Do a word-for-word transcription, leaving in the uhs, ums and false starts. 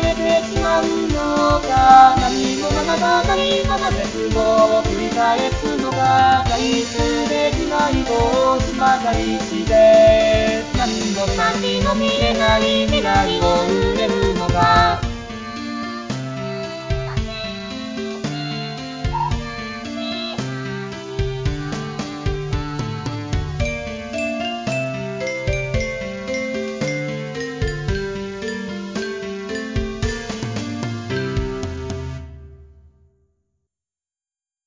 えてしまうのか。何も学ばないまま絶望を繰り返すのか。退出できないと島がりして何の先の未